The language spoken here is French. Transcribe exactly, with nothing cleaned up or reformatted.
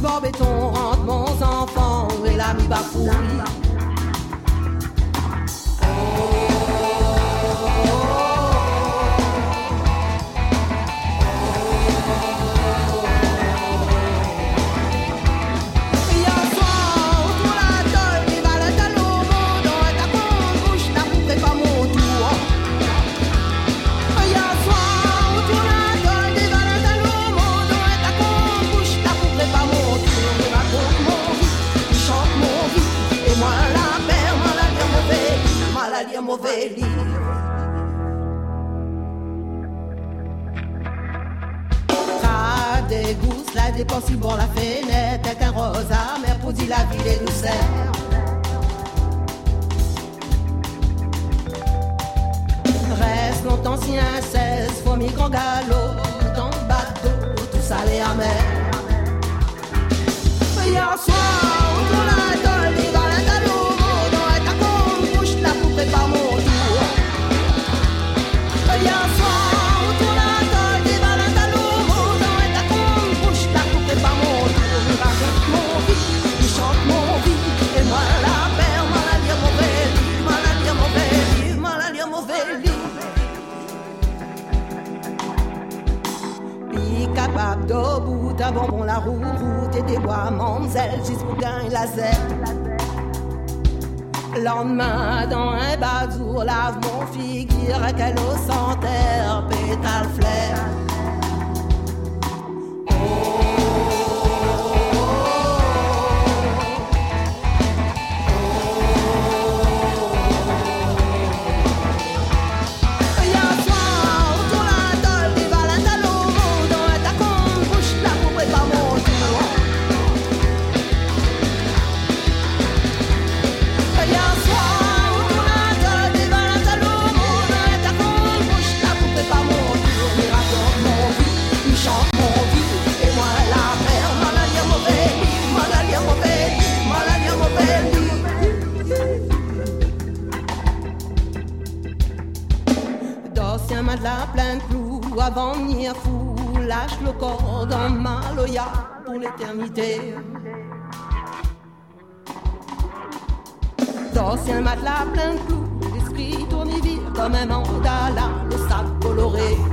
bon béton rentre mon enfant et la mi bafouille. Mauvais livre. Tra des gousses, la dépense si bon la fenêtre, avec un rose amer pour dire la vie des douceurs. Reste longtemps si inceste, faut mi grand galop, dans le bateau, tout salé amer. Hier soir, on la donne, les balades à l'eau, dans ta con, bouche la poupée par mon tour. Hier soir, on tourne la donne, les balades à l'eau, dans ta con, bouche la poupée par mon tour. Il raconte mon vie, il chante mon vie, et moi la mère, mal à lire mauvais livre, mal à lire mauvais livre, mal à lire mauvais livre. Puis capable de bout à bonbon la route et des bois mamzelle jusqu'au gain laser. Lendemain dans un bazour lave mon figure à quel eau sans terre pétale flair. De la pleine clou avant de venir fou, lâche le corps dans Maloya pour l'éternité. D'anciens matelas plein de clous, l'esprit tourne vite comme un mandala, le sable coloré.